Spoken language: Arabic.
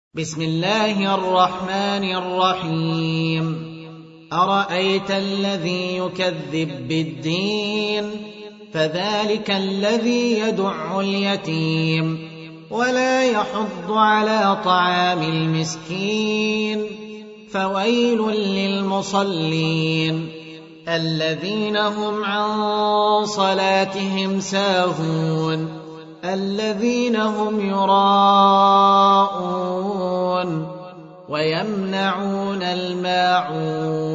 بسم الله الرحمن الرحيم أرأيت الذي يكذب بالدين فذلك الذي يدع اليتيم ولا يحض على طعام المسكين فويل للمصلين الذين هم عن صلاتهم ساهون الذين هم يراءون ويمنعون الماعون